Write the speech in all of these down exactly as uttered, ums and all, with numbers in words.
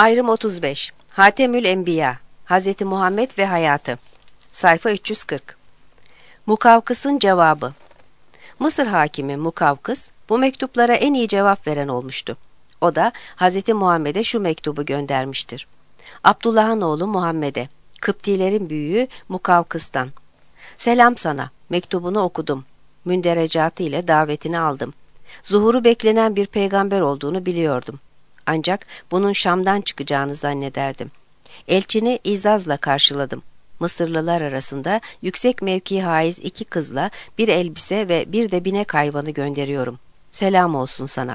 Ayrım otuz beş. Hatemül Enbiya, Hazreti Muhammed ve Hayatı. Sayfa üç yüz kırk. Mukavkıs'ın cevabı. Mısır hakimi Mukavkıs, bu mektuplara en iyi cevap veren olmuştu. O da Hazreti Muhammed'e şu mektubu göndermiştir. Abdullah'ın oğlu Muhammed'e, Kıptilerin büyüğü Mukavkıs'tan. Selam sana, mektubunu okudum. Münderecatı ile davetini aldım. Zuhuru beklenen bir peygamber olduğunu biliyordum. Ancak bunun Şam'dan çıkacağını zannederdim. Elçini izazla karşıladım. Mısırlılar arasında yüksek mevki haiz iki kızla bir elbise ve bir de binek hayvanı gönderiyorum. Selam olsun sana.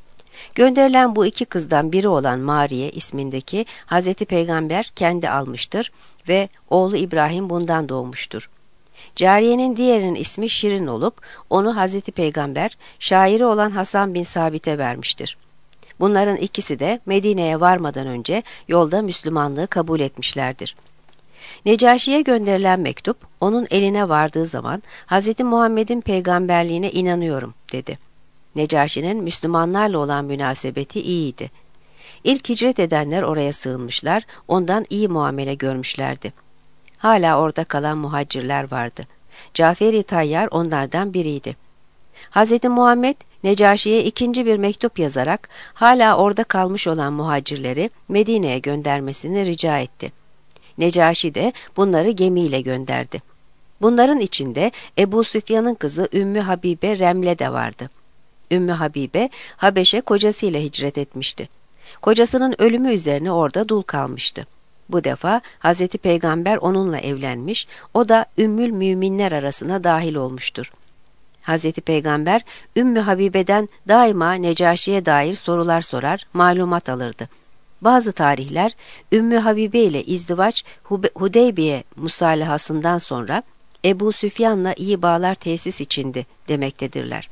Gönderilen bu iki kızdan biri olan Mariye ismindeki Hazreti Peygamber kendi almıştır ve oğlu İbrahim bundan doğmuştur. Cariyenin diğerinin ismi Şirin olup onu Hazreti Peygamber şairi olan Hasan bin Sabit'e vermiştir. Bunların ikisi de Medine'ye varmadan önce yolda Müslümanlığı kabul etmişlerdir. Necaşi'ye gönderilen mektup onun eline vardığı zaman Hazreti Muhammed'in peygamberliğine inanıyorum dedi. Necaşi'nin Müslümanlarla olan münasebeti iyiydi. İlk hicret edenler oraya sığınmışlar, ondan iyi muamele görmüşlerdi. Hala orada kalan muhacirler vardı. Cafer-i Tayyar onlardan biriydi. Hazreti Muhammed, Necaşi'ye ikinci bir mektup yazarak hala orada kalmış olan muhacirleri Medine'ye göndermesini rica etti. Necaşi de bunları gemiyle gönderdi. Bunların içinde Ebu Süfyan'ın kızı Ümmü Habibe Remle de vardı. Ümmü Habibe, Habeş'e kocasıyla hicret etmişti. Kocasının ölümü üzerine orada dul kalmıştı. Bu defa Hazreti Peygamber onunla evlenmiş, o da Ümmül Müminler arasına dahil olmuştur. Hazreti Peygamber Ümmü Habibe'den daima Necaşi'ye dair sorular sorar, malumat alırdı. Bazı tarihler Ümmü Habibe ile izdivaç Hudeybiye musalahasından sonra Ebu Süfyan'la iyi bağlar tesis içindi demektedirler.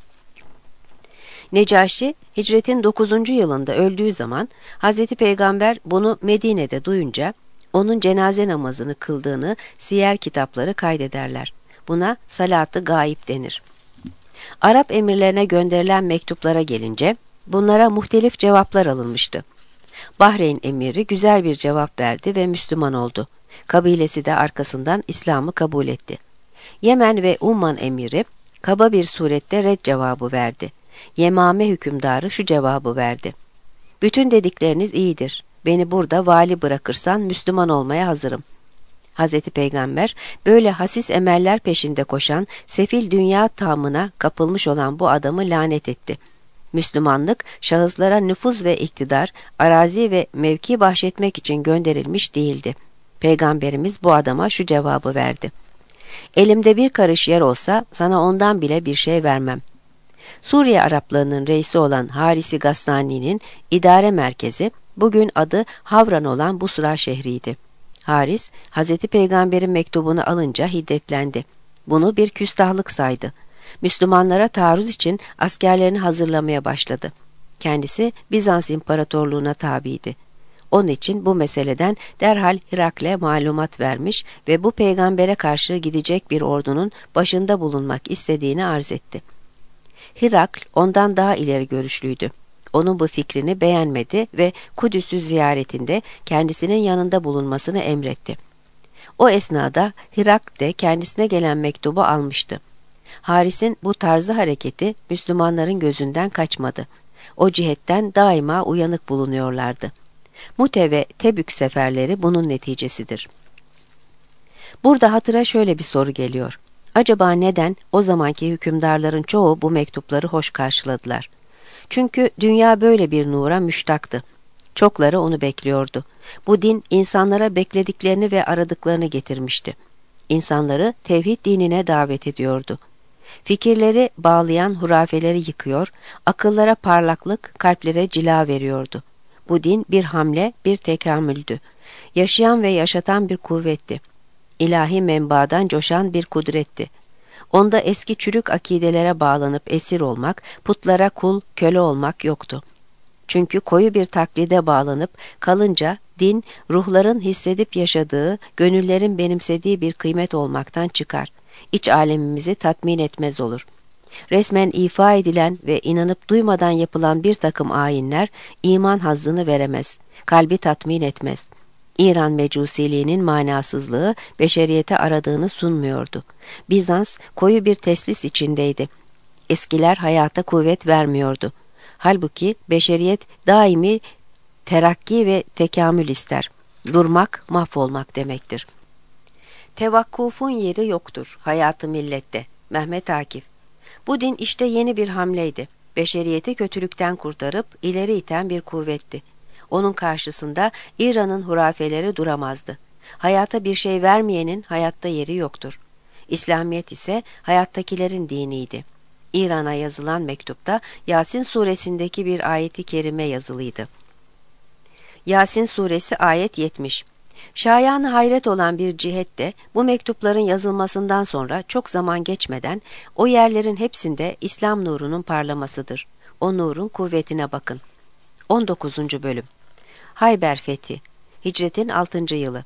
Necaşi hicretin dokuzuncu yılında öldüğü zaman Hazreti Peygamber bunu Medine'de duyunca onun cenaze namazını kıldığını siyer kitapları kaydederler. Buna salat-ı gaib denir. Arap emirlerine gönderilen mektuplara gelince bunlara muhtelif cevaplar alınmıştı. Bahreyn emiri güzel bir cevap verdi ve Müslüman oldu. Kabilesi de arkasından İslam'ı kabul etti. Yemen ve Umman emiri kaba bir surette red cevabı verdi. Yemame hükümdarı şu cevabı verdi. Bütün dedikleriniz iyidir. Beni burada vali bırakırsan Müslüman olmaya hazırım. Hazreti Peygamber böyle hasis emeller peşinde koşan sefil dünya tamına kapılmış olan bu adamı lanet etti. Müslümanlık şahıslara nüfuz ve iktidar, arazi ve mevki bahşetmek için gönderilmiş değildi. Peygamberimiz bu adama şu cevabı verdi. Elimde bir karış yer olsa sana ondan bile bir şey vermem. Suriye Araplığının reisi olan Harisi Gassani'nin idare merkezi bugün adı Havran olan Busra şehriydi. Haris, Hazreti Peygamber'in mektubunu alınca hiddetlendi. Bunu bir küstahlık saydı. Müslümanlara taarruz için askerlerini hazırlamaya başladı. Kendisi Bizans İmparatorluğu'na tabiydi. Onun için bu meseleden derhal Hirakle malumat vermiş ve bu peygambere karşı gidecek bir ordunun başında bulunmak istediğini arz etti. Hirakl ondan daha ileri görüşlüydü. Onun bu fikrini beğenmedi ve Kudüs'ü ziyaretinde kendisinin yanında bulunmasını emretti. O esnada Hirakl de kendisine gelen mektubu almıştı. Haris'in bu tarzı hareketi Müslümanların gözünden kaçmadı. O cihetten daima uyanık bulunuyorlardı. Mute ve Tebük seferleri bunun neticesidir. Burada hatıra şöyle bir soru geliyor. Acaba neden o zamanki hükümdarların çoğu bu mektupları hoş karşıladılar? Çünkü dünya böyle bir nura müştaktı. Çokları onu bekliyordu. Bu din insanlara beklediklerini ve aradıklarını getirmişti. İnsanları tevhid dinine davet ediyordu. Fikirleri bağlayan hurafeleri yıkıyor, akıllara parlaklık, kalplere cila veriyordu. Bu din bir hamle, bir tekamüldü. Yaşayan ve yaşatan bir kuvvetti. İlahi menbadan coşan bir kudretti. Onda eski çürük akidelere bağlanıp esir olmak, putlara kul, köle olmak yoktu. Çünkü koyu bir taklide bağlanıp kalınca din, ruhların hissedip yaşadığı, gönüllerin benimsediği bir kıymet olmaktan çıkar. İç alemimizi tatmin etmez olur. Resmen ifa edilen ve inanıp duymadan yapılan bir takım ayinler iman hazzını veremez, kalbi tatmin etmez. İran mecusiliğinin manasızlığı beşeriyete aradığını sunmuyordu. Bizans koyu bir teslis içindeydi. Eskiler hayata kuvvet vermiyordu. Halbuki beşeriyet daimi terakki ve tekamül ister. Durmak, mahvolmak demektir. Tevakkufun yeri yoktur hayatı millette. Mehmet Akif. Bu din işte yeni bir hamleydi. Beşeriyeti kötülükten kurtarıp ileri iten bir kuvvetti. Onun karşısında İran'ın hurafeleri duramazdı. Hayata bir şey vermeyenin hayatta yeri yoktur. İslamiyet ise hayattakilerin diniydi. İran'a yazılan mektupta Yasin suresindeki bir ayeti kerime yazılıydı. Yasin suresi ayet yetmiş. Şayan hayret olan bir cihet de bu mektupların yazılmasından sonra çok zaman geçmeden o yerlerin hepsinde İslam nurunun parlamasıdır. O nurun kuvvetine bakın. on dokuzuncu bölüm. Hayber fethi. Hicretin altıncı yılı.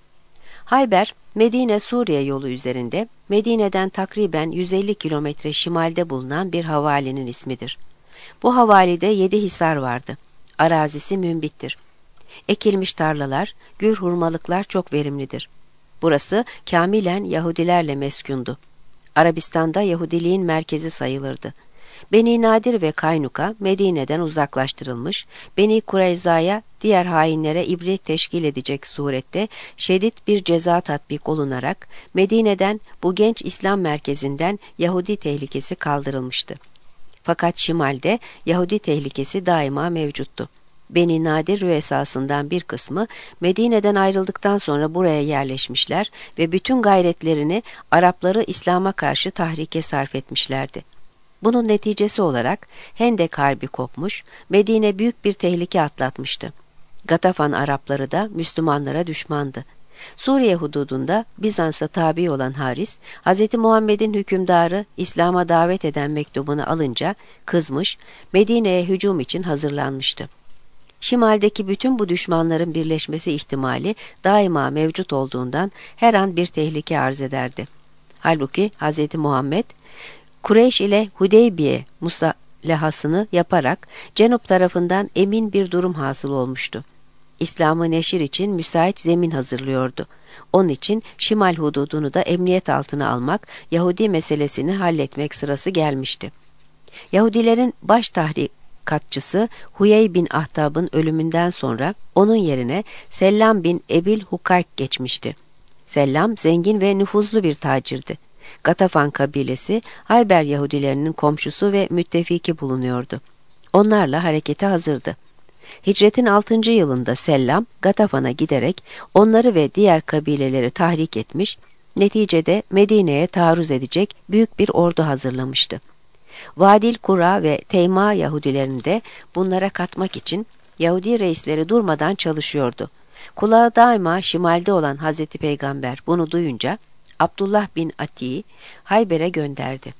Hayber, Medine-Suriye yolu üzerinde, Medine'den takriben yüz elli kilometre şimalde bulunan bir havalinin ismidir. Bu havalide yedi hisar vardı. Arazisi mümbittir. Ekilmiş tarlalar, gür hurmalıklar çok verimlidir. Burası kamilen Yahudilerle meskundu. Arabistan'da Yahudiliğin merkezi sayılırdı. Beni Nadir ve Kaynuka Medine'den uzaklaştırılmış, Beni Kureyza'ya diğer hainlere ibret teşkil edecek surette şiddet bir ceza tatbik olunarak Medine'den bu genç İslam merkezinden Yahudi tehlikesi kaldırılmıştı. Fakat şimalde Yahudi tehlikesi daima mevcuttu. Beni Nadir rüesasından bir kısmı Medine'den ayrıldıktan sonra buraya yerleşmişler ve bütün gayretlerini Arapları İslam'a karşı tahrike sarf etmişlerdi. Bunun neticesi olarak Hendek Harbi kopmuş, Medine büyük bir tehlike atlatmıştı. Gatafan Arapları da Müslümanlara düşmandı. Suriye hududunda Bizans'a tabi olan Haris, Hz. Muhammed'in hükümdarı İslam'a davet eden mektubunu alınca kızmış, Medine'ye hücum için hazırlanmıştı. Şimaldeki bütün bu düşmanların birleşmesi ihtimali daima mevcut olduğundan her an bir tehlike arz ederdi. Halbuki Hz. Muhammed, Kureyş ile Hudeybiye musallahasını yaparak Cenup tarafından emin bir durum hasıl olmuştu. İslam'ı neşir için müsait zemin hazırlıyordu. Onun için Şimal hududunu da emniyet altına almak, Yahudi meselesini halletmek sırası gelmişti. Yahudilerin baş tahrikatçısı Huyey bin Ahtab'ın ölümünden sonra onun yerine Sellam bin Ebil Hukayk geçmişti. Sellam zengin ve nüfuzlu bir tacirdi. Gatafan kabilesi Hayber Yahudilerinin komşusu ve müttefiki bulunuyordu. Onlarla harekete hazırdı. Hicretin altıncı yılında Sellam, Gatafan'a giderek onları ve diğer kabileleri tahrik etmiş, neticede Medine'ye taarruz edecek büyük bir ordu hazırlamıştı. Vadil Kura ve Teyma Yahudilerini de bunlara katmak için Yahudi reisleri durmadan çalışıyordu. Kulağı daima şimalde olan Hazreti Peygamber bunu duyunca Abdullah bin Ati'yi Hayber'e gönderdi.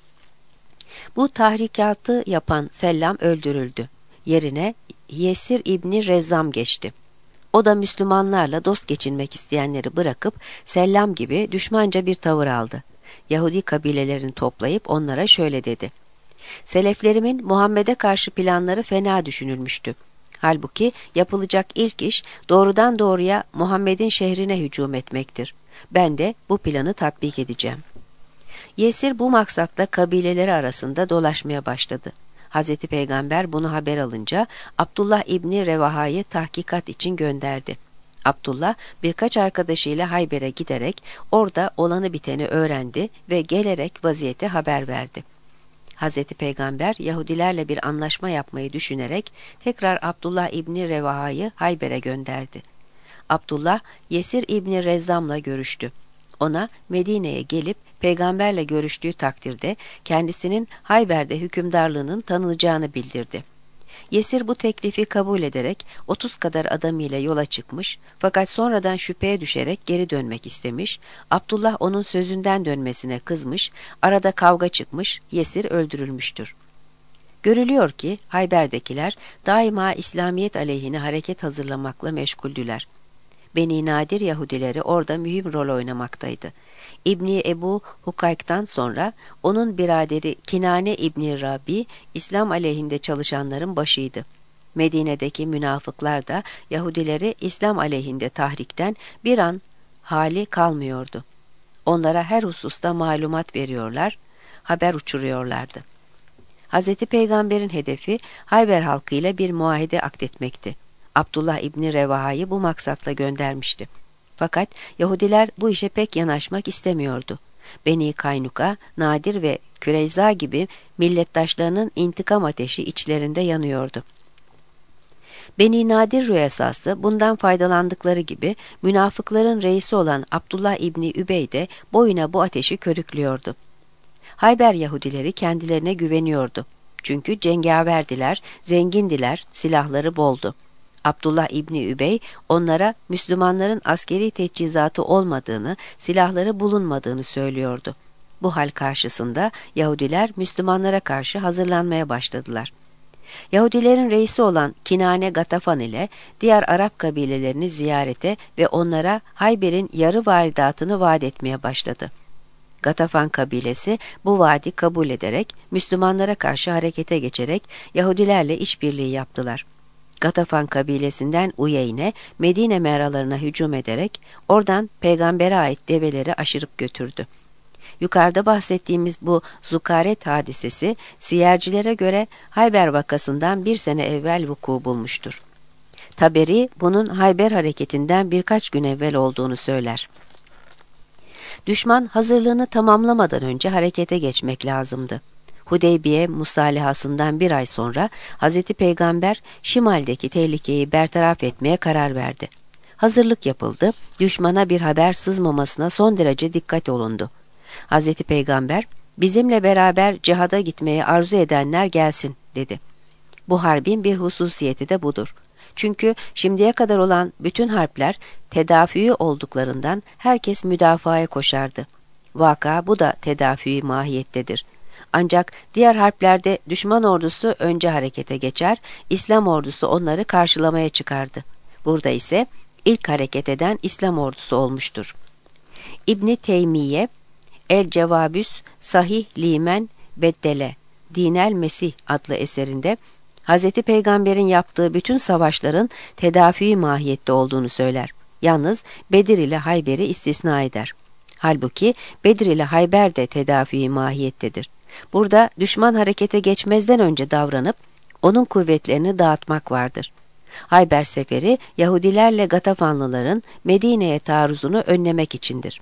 Bu tahrikatı yapan Sellam öldürüldü. Yerine Yesir İbni Rezzam geçti. O da Müslümanlarla dost geçinmek isteyenleri bırakıp Sellam gibi düşmanca bir tavır aldı. Yahudi kabilelerini toplayıp onlara şöyle dedi: Seleflerimin Muhammed'e karşı planları fena düşünülmüştü. Halbuki yapılacak ilk iş doğrudan doğruya Muhammed'in şehrine hücum etmektir. Ben de bu planı tatbik edeceğim. Yesir bu maksatla kabileleri arasında dolaşmaya başladı. Hazreti Peygamber bunu haber alınca Abdullah İbni Revaha'yı tahkikat için gönderdi. Abdullah birkaç arkadaşıyla Hayber'e giderek orada olanı biteni öğrendi ve gelerek vaziyeti haber verdi. Hazreti Peygamber Yahudilerle bir anlaşma yapmayı düşünerek tekrar Abdullah İbni Revaha'yı Hayber'e gönderdi. Abdullah Yesir İbni Rezzam'la görüştü. Ona Medine'ye gelip peygamberle görüştüğü takdirde kendisinin Hayber'de hükümdarlığının tanınacağını bildirdi. Yesir bu teklifi kabul ederek otuz kadar adamıyla yola çıkmış fakat sonradan şüpheye düşerek geri dönmek istemiş, Abdullah onun sözünden dönmesine kızmış, arada kavga çıkmış, Yesir öldürülmüştür. Görülüyor ki Hayber'dekiler daima İslamiyet aleyhine hareket hazırlamakla meşguldüler. Beni Nadir Yahudileri orada mühim rol oynamaktaydı. İbni Ebu Hukayk'tan sonra onun biraderi Kinane İbni Rabi, İslam aleyhinde çalışanların başıydı. Medine'deki münafıklar da Yahudileri İslam aleyhinde tahrikten bir an hali kalmıyordu. Onlara her hususta malumat veriyorlar, haber uçuruyorlardı. Hazreti Peygamber'in hedefi Hayber halkıyla bir muahede akdetmekti. Abdullah İbni Revaha'yı bu maksatla göndermişti. Fakat Yahudiler bu işe pek yanaşmak istemiyordu. Beni Kaynuka, Nadir ve Küreyza gibi millettaşlarının intikam ateşi içlerinde yanıyordu. Beni Nadir rüyasası bundan faydalandıkları gibi münafıkların reisi olan Abdullah İbni Übey de boyuna bu ateşi körüklüyordu. Hayber Yahudileri kendilerine güveniyordu. Çünkü cengaverdiler, zengindiler, silahları boldu. Abdullah İbni Übey onlara Müslümanların askeri teçhizatı olmadığını, silahları bulunmadığını söylüyordu. Bu hal karşısında Yahudiler Müslümanlara karşı hazırlanmaya başladılar. Yahudilerin reisi olan Kinane Gatafan ile diğer Arap kabilelerini ziyarete ve onlara Hayber'in yarı varidatını vaat etmeye başladı. Gatafan kabilesi bu vaadi kabul ederek Müslümanlara karşı harekete geçerek Yahudilerle işbirliği yaptılar. Gatafan kabilesinden Uyeyne, Medine meralarına hücum ederek oradan peygambere ait develeri aşırıp götürdü. Yukarıda bahsettiğimiz bu zukaret hadisesi siyercilere göre Hayber vakasından bir sene evvel vuku bulmuştur. Taberi bunun Hayber hareketinden birkaç gün evvel olduğunu söyler. Düşman hazırlığını tamamlamadan önce harekete geçmek lazımdı. Hudeybiye musalihasından bir ay sonra Hazreti Peygamber Şimal'deki tehlikeyi bertaraf etmeye karar verdi. Hazırlık yapıldı, düşmana bir haber sızmamasına son derece dikkat olundu. Hazreti Peygamber, bizimle beraber cihada gitmeye arzu edenler gelsin dedi. Bu harbin bir hususiyeti de budur. Çünkü şimdiye kadar olan bütün harpler tedafi olduklarından herkes müdafaya koşardı. Vaka bu da tedafi mahiyettedir. Ancak diğer harplerde düşman ordusu önce harekete geçer, İslam ordusu onları karşılamaya çıkardı. Burada ise ilk hareket eden İslam ordusu olmuştur. İbn Teymiye, El Cevabüs Sahih Limen Beddele, Dinel Mesih adlı eserinde Hazreti Peygamber'in yaptığı bütün savaşların tedafi mahiyette olduğunu söyler. Yalnız Bedir ile Hayber'i istisna eder. Halbuki Bedir ile Hayber de tedafi mahiyettedir. Burada düşman harekete geçmezden önce davranıp onun kuvvetlerini dağıtmak vardır. Hayber seferi Yahudilerle Gatafanlıların Medine'ye taarruzunu önlemek içindir.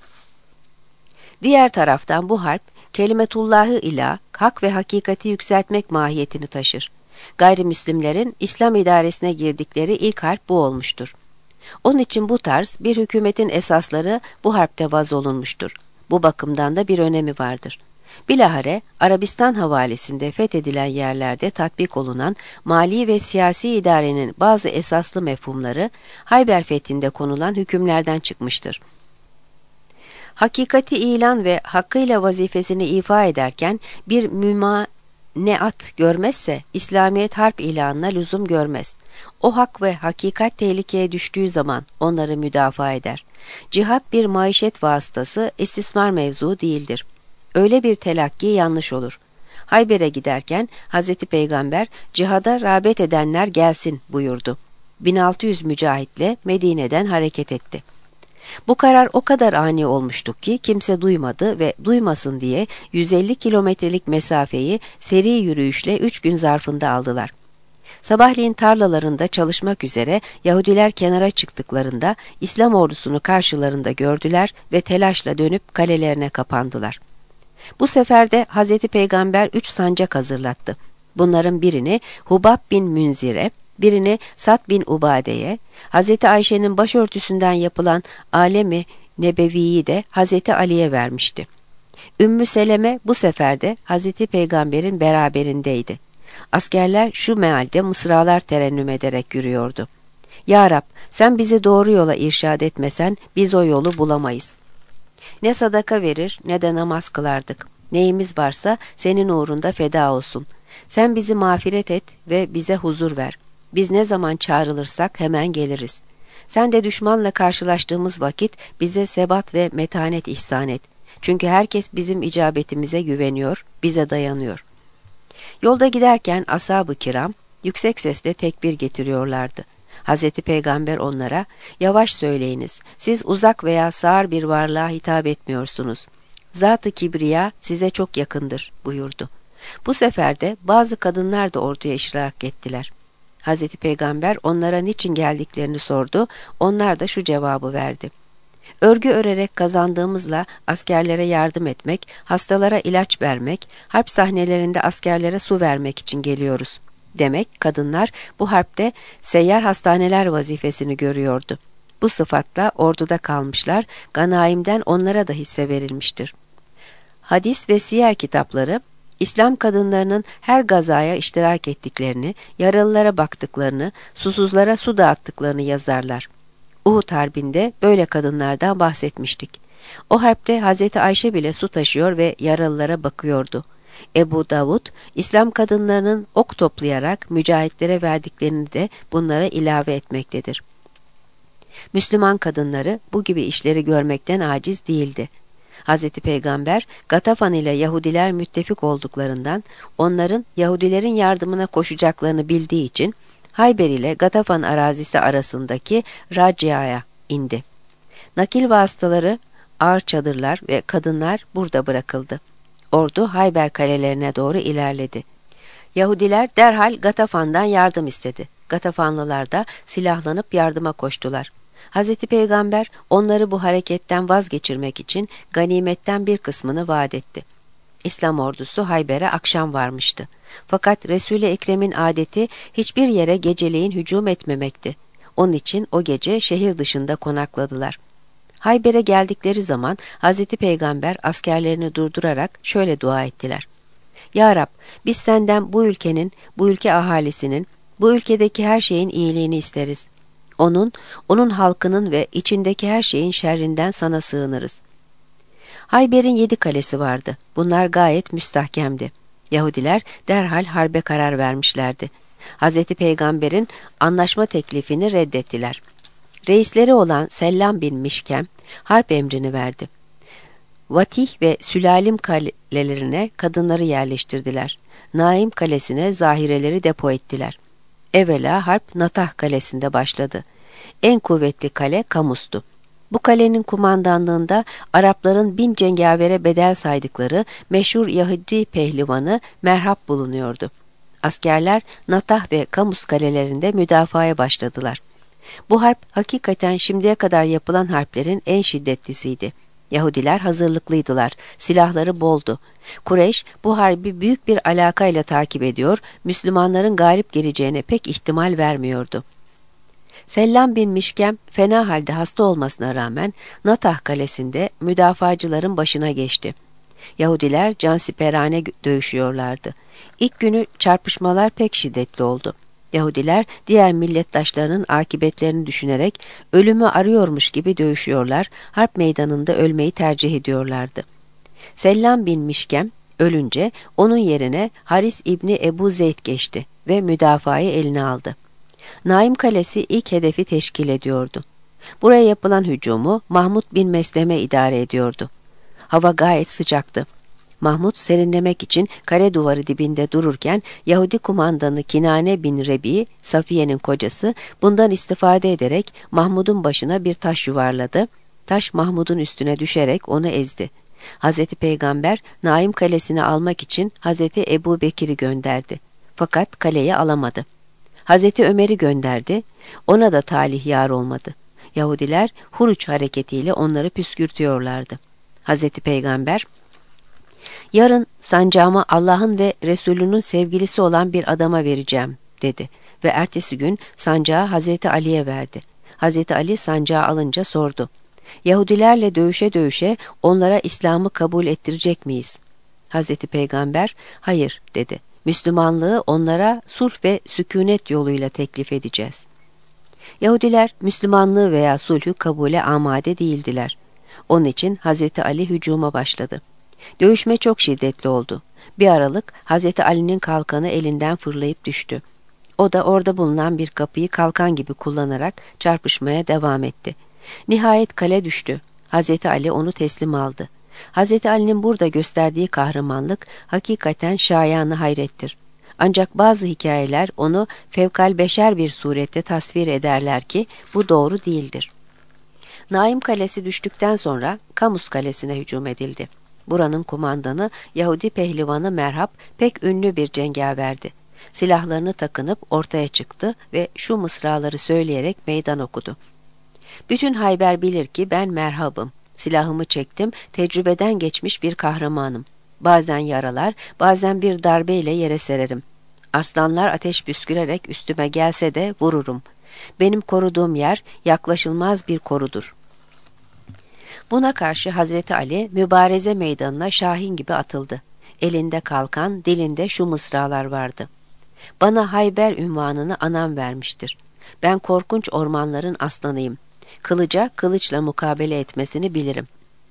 Diğer taraftan bu harp kelimetullahı ilah, hak ve hakikati yükseltmek mahiyetini taşır. Gayrimüslimlerin İslam idaresine girdikleri ilk harp bu olmuştur. Onun için bu tarz bir hükümetin esasları bu harpte vaz olunmuştur. Bu bakımdan da bir önemi vardır. Bilahare Arabistan havalesinde fethedilen yerlerde tatbik olunan mali ve siyasi idarenin bazı esaslı mefhumları Hayber fethinde konulan hükümlerden çıkmıştır. Hakikati ilan ve hakkıyla vazifesini ifa ederken bir mümaneat görmezse İslamiyet harp ilanına lüzum görmez. O hak ve hakikat tehlikeye düştüğü zaman onları müdafaa eder. Cihat bir maişet vasıtası, istismar mevzu değildir. Öyle bir telakki yanlış olur. Hayber'e giderken Hazreti Peygamber cihada rağbet edenler gelsin buyurdu. bin altı yüz mücahitle Medine'den hareket etti. Bu karar o kadar ani olmuştu ki kimse duymadı ve duymasın diye yüz elli kilometrelik mesafeyi seri yürüyüşle üç gün zarfında aldılar. Sabahleyin tarlalarında çalışmak üzere Yahudiler kenara çıktıklarında İslam ordusunu karşılarında gördüler ve telaşla dönüp kalelerine kapandılar. Bu sefer de Hazreti Peygamber üç sancak hazırlattı. Bunların birini Hubab bin Münzir'e, birini Sad bin Ubade'ye, Hazreti Ayşe'nin başörtüsünden yapılan Alemi Nebevi'yi de Hazreti Ali'ye vermişti. Ümmü Seleme bu sefer de Hazreti Peygamber'in beraberindeydi. Askerler şu mealde mısralar terennüm ederek yürüyordu. Ya Rab, sen bizi doğru yola irşad etmesen biz o yolu bulamayız. Ne sadaka verir ne de namaz kılardık. Neyimiz varsa senin uğrunda feda olsun. Sen bizi mağfiret et ve bize huzur ver. Biz ne zaman çağrılırsak hemen geliriz. Sen de düşmanla karşılaştığımız vakit bize sebat ve metanet ihsan et. Çünkü herkes bizim icabetimize güveniyor, bize dayanıyor. Yolda giderken ashab-ı kiram yüksek sesle tekbir getiriyorlardı. Hazreti Peygamber onlara, yavaş söyleyiniz, siz uzak veya sağır bir varlığa hitap etmiyorsunuz. Zat-ı Kibriya size çok yakındır buyurdu. Bu sefer de bazı kadınlar da orduya iştirak ettiler. Hazreti Peygamber onlara niçin geldiklerini sordu, onlar da şu cevabı verdi. Örgü örerek kazandığımızla askerlere yardım etmek, hastalara ilaç vermek, harp sahnelerinde askerlere su vermek için geliyoruz. Demek kadınlar bu harpte seyyar hastaneler vazifesini görüyordu. Bu sıfatla orduda kalmışlar, ganaimden onlara da hisse verilmiştir. Hadis ve siyer kitapları, İslam kadınlarının her gazaya iştirak ettiklerini, yaralılara baktıklarını, susuzlara su dağıttıklarını yazarlar. Uhud Harbi'nde böyle kadınlardan bahsetmiştik. O harpte Hazreti Ayşe bile su taşıyor ve yaralılara bakıyordu. Ebu Davud, İslam kadınlarının ok toplayarak mücahitlere verdiklerini de bunlara ilave etmektedir. Müslüman kadınları bu gibi işleri görmekten aciz değildi. Hazreti Peygamber, Gatafan ile Yahudiler müttefik olduklarından, onların Yahudilerin yardımına koşacaklarını bildiği için, Hayber ile Gatafan arazisi arasındaki Racia'ya indi. Nakil vasıtaları, ağır çadırlar ve kadınlar burada bırakıldı. Ordu Hayber kalelerine doğru ilerledi. Yahudiler derhal Gatafan'dan yardım istedi. Gatafanlılar da silahlanıp yardıma koştular. Hazreti Peygamber onları bu hareketten vazgeçirmek için ganimetten bir kısmını vaat etti. İslam ordusu Hayber'e akşam varmıştı. Fakat Resul-i Ekrem'in adeti hiçbir yere geceleyin hücum etmemekti. Onun için o gece şehir dışında konakladılar. Hayber'e geldikleri zaman Hazreti Peygamber askerlerini durdurarak şöyle dua ettiler. Ya Rab, biz senden bu ülkenin, bu ülke ahalisinin, bu ülkedeki her şeyin iyiliğini isteriz. Onun, onun halkının ve içindeki her şeyin şerrinden sana sığınırız. Hayber'in yedi kalesi vardı. Bunlar gayet müstahkemdi. Yahudiler derhal harbe karar vermişlerdi. Hazreti Peygamber'in anlaşma teklifini reddettiler. Reisleri olan Sellam bin Mişkem harp emrini verdi. Vatih ve Sülalim kalelerine kadınları yerleştirdiler. Naim kalesine zahireleri depo ettiler. Evvela harp Natah kalesinde başladı. En kuvvetli kale Kamus'tu. Bu kalenin kumandanlığında Arapların bin cengavere bedel saydıkları meşhur Yahudi pehlivanı Merhab bulunuyordu. Askerler Natah ve Kamus kalelerinde müdafaya başladılar. Bu harp hakikaten şimdiye kadar yapılan harplerin en şiddetlisiydi. Yahudiler hazırlıklıydılar, silahları boldu. Kureyş bu harbi büyük bir alakayla takip ediyor, Müslümanların galip geleceğine pek ihtimal vermiyordu. Sellam bin Mişkem fena halde hasta olmasına rağmen Natah kalesinde müdafacıların başına geçti. Yahudiler cansiperane dövüşüyorlardı. İlk günü çarpışmalar pek şiddetli oldu. Yahudiler diğer millettaşlarının akıbetlerini düşünerek ölümü arıyormuş gibi dövüşüyorlar, harp meydanında ölmeyi tercih ediyorlardı. Sellam bin Mişkem ölünce onun yerine Haris İbni Ebu Zeyd geçti ve müdafayı eline aldı. Naim Kalesi ilk hedefi teşkil ediyordu. Buraya yapılan hücumu Mahmud bin Mesleme idare ediyordu. Hava gayet sıcaktı. Mahmud serinlemek için kale duvarı dibinde dururken Yahudi kumandanı Kinane bin Rebi, Safiye'nin kocası, bundan istifade ederek Mahmud'un başına bir taş yuvarladı. Taş Mahmud'un üstüne düşerek onu ezdi. Hazreti Peygamber Naim Kalesi'ni almak için Hazreti Ebu Bekir'i gönderdi. Fakat kaleyi alamadı. Hazreti Ömer'i gönderdi. Ona da talih yar olmadı. Yahudiler Huruç hareketiyle onları püskürtüyorlardı. Hazreti Peygamber, yarın sancağımı Allah'ın ve Resulünün sevgilisi olan bir adama vereceğim dedi ve ertesi gün sancağı Hazreti Ali'ye verdi. Hazreti Ali sancağı alınca sordu. Yahudilerle dövüşe dövüşe onlara İslam'ı kabul ettirecek miyiz? Hazreti Peygamber hayır dedi. Müslümanlığı onlara sulh ve sükûnet yoluyla teklif edeceğiz. Yahudiler Müslümanlığı veya sulhü kabule amade değildiler. Onun için Hazreti Ali hücuma başladı. Dövüşme çok şiddetli oldu. Bir aralık Hazreti Ali'nin kalkanı elinden fırlayıp düştü. O da orada bulunan bir kapıyı kalkan gibi kullanarak çarpışmaya devam etti. Nihayet kale düştü. Hazreti Ali onu teslim aldı. Hazreti Ali'nin burada gösterdiği kahramanlık hakikaten şayanı hayrettir. Ancak bazı hikayeler onu fevkalbeşer bir surette tasvir ederler ki bu doğru değildir. Naim Kalesi düştükten sonra Kamus Kalesi'ne hücum edildi. Buranın kumandanı Yahudi pehlivanı Merhab pek ünlü bir cengaverdi. Silahlarını takınıp ortaya çıktı ve şu mısraları söyleyerek meydan okudu. Bütün Hayber bilir ki ben Merhab'ım. Silahımı çektim, tecrübeden geçmiş bir kahramanım. Bazen yaralar, bazen bir darbeyle yere sererim. Aslanlar ateş püskürerek üstüme gelse de vururum. Benim koruduğum yer yaklaşılmaz bir korudur. Buna karşı Hazreti Ali mübareze meydanına şahin gibi atıldı. Elinde kalkan, dilinde şu mısralar vardı. Bana Hayber ünvanını anam vermiştir. Ben korkunç ormanların aslanıyım. Kılıca kılıçla mukabele etmesini bilirim.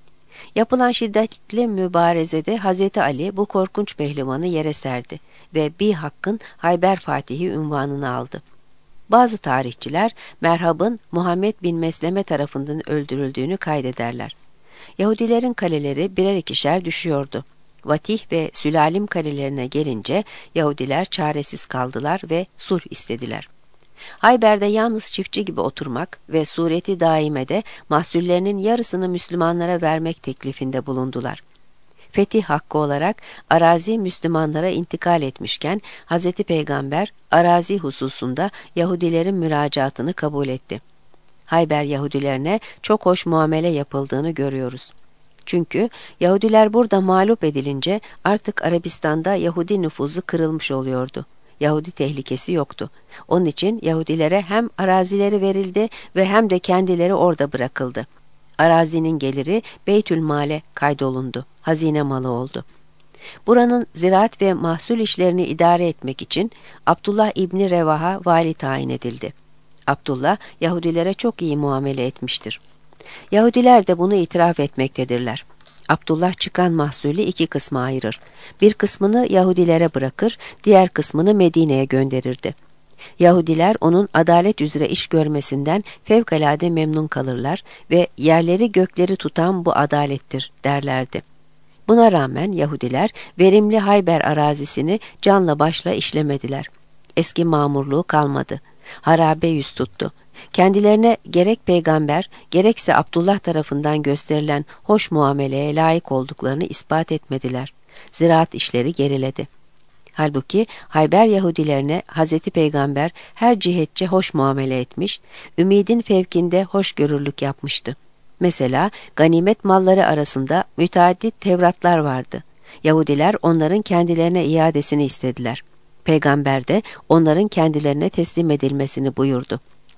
Yapılan şiddetli mübarezede Hazreti Ali bu korkunç pehlivanı yere serdi ve bir hakkın Hayber Fatihi ünvanını aldı. Bazı tarihçiler Merhab'ın Muhammed bin Mesleme tarafından öldürüldüğünü kaydederler. Yahudilerin kaleleri birer ikişer düşüyordu. Vatih ve Sülalim kalelerine gelince Yahudiler çaresiz kaldılar ve sulh istediler. Hayber'de yalnız çiftçi gibi oturmak ve sureti daimede mahsullerinin yarısını Müslümanlara vermek teklifinde bulundular. Fetih hakkı olarak arazi Müslümanlara intikal etmişken Hz. Peygamber arazi hususunda Yahudilerin müracaatını kabul etti. Hayber Yahudilerine çok hoş muamele yapıldığını görüyoruz. Çünkü Yahudiler burada mağlup edilince artık Arabistan'da Yahudi nüfuzu kırılmış oluyordu. Yahudi tehlikesi yoktu. Onun için Yahudilere hem arazileri verildi ve hem de kendileri orada bırakıldı. Arazinin geliri Beytülmal'e kaydolundu. Hazine malı oldu. Buranın ziraat ve mahsul işlerini idare etmek için Abdullah İbni Revaha vali tayin edildi. Abdullah Yahudilere çok iyi muamele etmiştir. Yahudiler de bunu itiraf etmektedirler. Abdullah çıkan mahsulü iki kısma ayırır. Bir kısmını Yahudilere bırakır, diğer kısmını Medine'ye gönderirdi. Yahudiler onun adalet üzere iş görmesinden fevkalade memnun kalırlar ve yerleri gökleri tutan bu adalettir derlerdi. Buna rağmen Yahudiler verimli Hayber arazisini canla başla işlemediler. Eski mamurluğu kalmadı. Harabe yüz tuttu. Kendilerine gerek peygamber gerekse Abdullah tarafından gösterilen hoş muameleye layık olduklarını ispat etmediler. Ziraat işleri geriledi. Halbuki Hayber Yahudilerine Hazreti Peygamber her cihetçe hoş muamele etmiş, ümidin fevkinde hoşgörülük yapmıştı. Mesela ganimet malları arasında müteaddit Tevratlar vardı. Yahudiler onların kendilerine iadesini istediler. Peygamber de onların kendilerine teslim edilmesini buyurdu.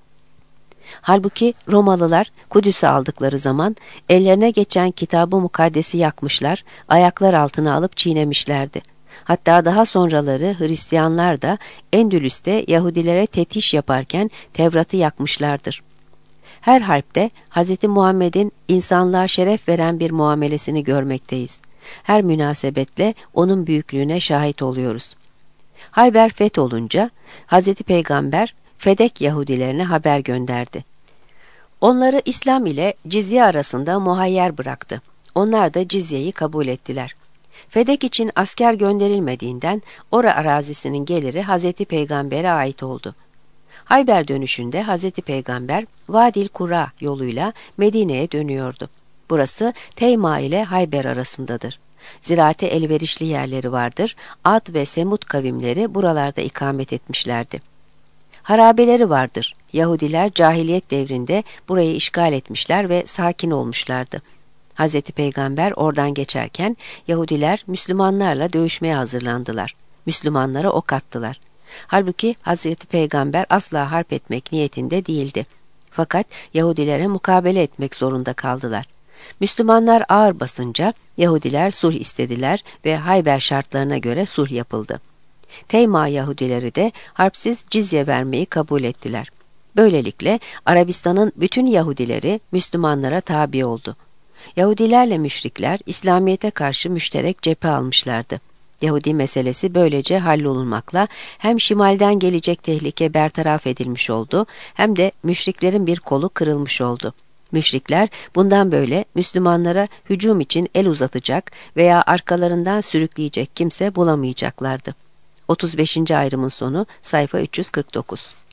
Halbuki Romalılar Kudüs'ü aldıkları zaman ellerine geçen kitab-ı mukaddesi yakmışlar, ayaklar altına alıp çiğnemişlerdi. Hatta daha sonraları Hristiyanlar da Endülüs'te Yahudilere tetiş yaparken Tevrat'ı yakmışlardır. Her harpte Hz. Muhammed'in insanlığa şeref veren bir muamelesini görmekteyiz. Her münasebetle onun büyüklüğüne şahit oluyoruz. Hayber fetholunca Hz. Peygamber Fedek Yahudilerine haber gönderdi. Onları İslam ile cizye arasında muhayyer bıraktı. Onlar da cizyeyi kabul ettiler. Fedek için asker gönderilmediğinden ora arazisinin geliri Hazreti Peygamber'e ait oldu. Hayber dönüşünde Hazreti Peygamber Vadil Kura yoluyla Medine'ye dönüyordu. Burası Teyma ile Hayber arasındadır. Ziraate elverişli yerleri vardır. Ad ve Semud kavimleri buralarda ikamet etmişlerdi. Harabeleri vardır. Yahudiler cahiliyet devrinde burayı işgal etmişler ve sakin olmuşlardı. Hazreti Peygamber oradan geçerken Yahudiler Müslümanlarla dövüşmeye hazırlandılar. Müslümanlara ok attılar. Halbuki Hazreti Peygamber asla harp etmek niyetinde değildi. Fakat Yahudilere mukabele etmek zorunda kaldılar. Müslümanlar ağır basınca Yahudiler sulh istediler ve Hayber şartlarına göre sulh yapıldı. Teyma Yahudileri de harpsiz cizye vermeyi kabul ettiler. Böylelikle Arabistan'ın bütün Yahudileri Müslümanlara tabi oldu. Yahudilerle müşrikler İslamiyet'e karşı müşterek cephe almışlardı. Yahudi meselesi böylece hallolunmakla hem şimalden gelecek tehlike bertaraf edilmiş oldu, hem de müşriklerin bir kolu kırılmış oldu. Müşrikler bundan böyle Müslümanlara hücum için el uzatacak veya arkalarından sürükleyecek kimse bulamayacaklardı. otuz beşinci ayrımın sonu sayfa üç yüz kırk dokuz.